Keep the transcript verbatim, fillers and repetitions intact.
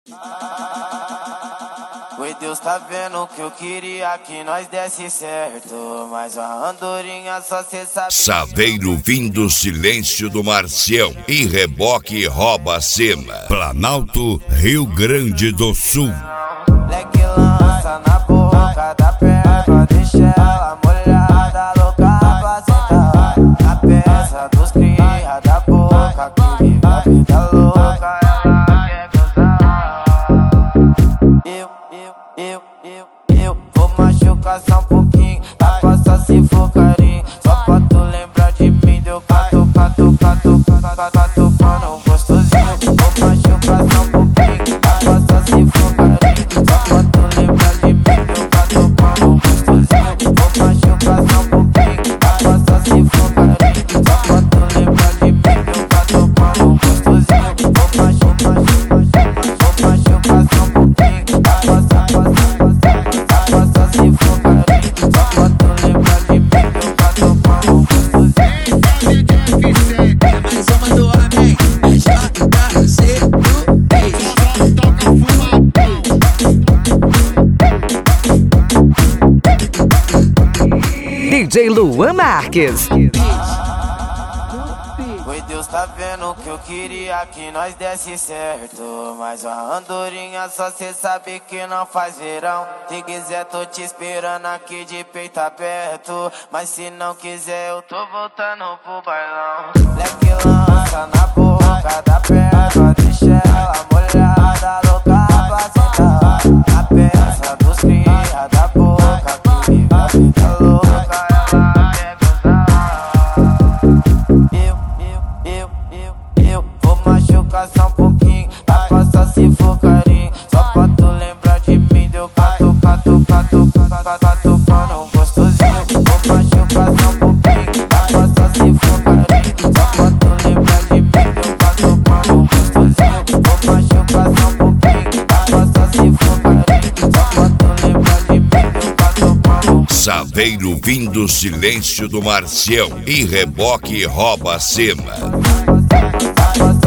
Oi, Deus tá vendo que eu queria que nós desse certo, mas a andorinha só cê sabe. Saveiro vindo silêncio do Marcião e reboque rouba a cena. Planalto, Rio Grande do Sul. Leque lança na boca da perna, deixa ela molhada, louca pra sentar. A peça dos cria da boca, que vive a vida louca, ela quer gozar. Eu, eu, eu, eu, eu vou machucar só um pouquinho, a costa se for carinho, só pra tu lembrar de mim, deu cato, cato, cato, cato, cato, mano, gostosinho. Vou machucar só um pouquinho, a costa se for carinho, só pra tu lembrar de mim, deu cato, mano, gostosinho. Vou machucar só um pouquinho, a costa se for carinho, só pra tu lembrar de mim, deu cato, mano, gostosinho. Vou machucar, vou machucar só um pouquinho, a costa, a costa, a costa se for carinho, só pra tu lembrar de mim, deu cato, mano, gostosinho. Mais uma do homem, é J C do D J Luan Marques. Oi, Deus tá vendo que eu queria que nós desse certo, mas a andorinha só cê sabe que não faz verão. Se quiser tô te esperando aqui de peito aberto, mas se não quiser eu tô voltando pro bailão. Leque lança na boca da perna, deixa ela molhada, louca pra sentar. A peça dos cria da boca, que vive a vida louca, ela quer gozar. Eu, eu, eu, eu, eu vou machucar só um pouquinho, a costa se for carinho, só pra tu lembrar de mim, deu cato, cato, cato, cato, cato, mano, gostosinho. Vou machucar só um pouquinho, a costa se for carinho, só pra tu lembrar de mim, deu cato, mano, gostosinho. Vou machucar só um pouquinho, a costa se for carinho, só pra tu lembrar de mim, deu cato, mano. Saveiro vindo silêncio do Marcião e reboque rouba a cena.